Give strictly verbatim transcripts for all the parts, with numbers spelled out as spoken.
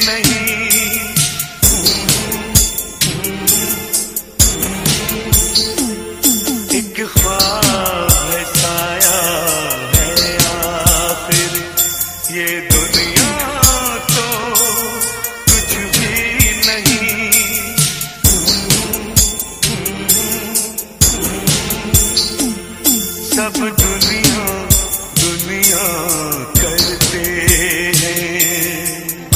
सब दुनिया दुनिया करते हैं।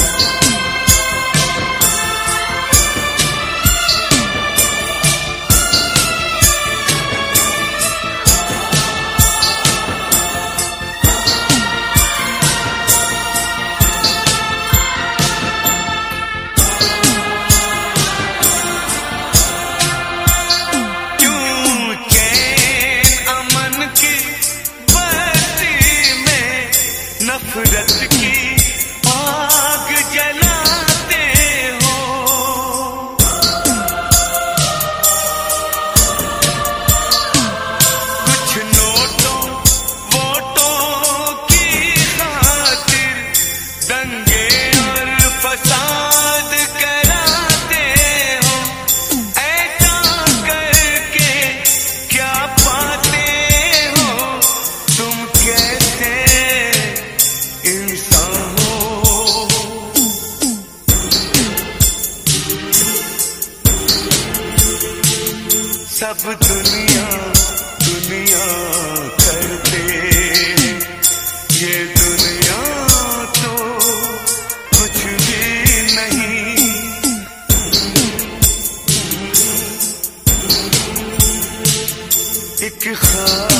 नफरत की आग जलाते हो, कुछ नोटों वोटों की खातिर दंगे और फसाद कराते हो। ऐसा करके क्या पाते हो तुम, कैसे सब दुनिया दुनिया करते हैं। ये दुनिया तो कुछ भी नहीं, एक ख्वाब